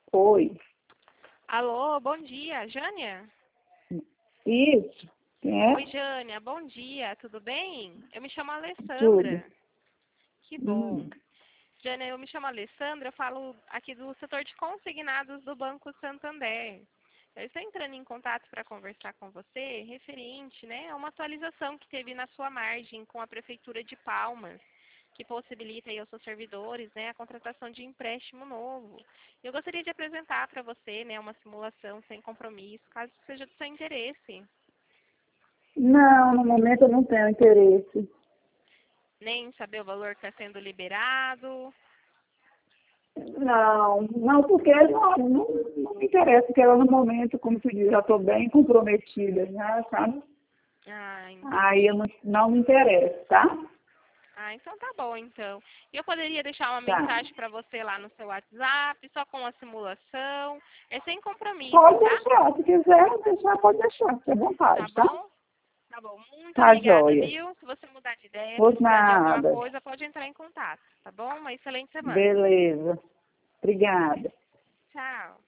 Oi, Alô, bom dia, Jânia? isso, quem é? Oi, Jânia, bom dia, tudo bem? Eu me chamo Tudo. Alessandra. Que bom. Hum. Jânia, eu me chamo Alessandra, eu falo aqui do setor de consignados do Banco Santander. Eu estou entrando em contato para conversar com você referente, né, a uma atualização que teve na sua margem com a Prefeitura de Palmas, que possibilita aí aos seus servidores, né, a contratação de empréstimo novo. Eu gostaria de apresentar para você, né, uma simulação sem compromisso, caso seja do seu interesse. Não, no momento eu não tenho interesse. Nem saber o valor que está sendo liberado. Não, porque não me interessa, porque eu no momento, como se diz, já estou bem comprometida, já, sabe? Ah, Aí eu entendi. não me interessa, tá? Ah, então tá bom, então. E eu poderia deixar uma Tá. mensagem para você lá no seu WhatsApp, só com a simulação. É sem compromisso, Pode tá? deixar, se quiser deixar, pode deixar, fique à Tá vontade, tá? bom? Tá bom. Muito Tá obrigada, joia. viu? Se você mudar de ideia, Por precisar de alguma nada. coisa, pode entrar em contato, tá bom? Uma excelente semana. Beleza. Obrigada. Tchau.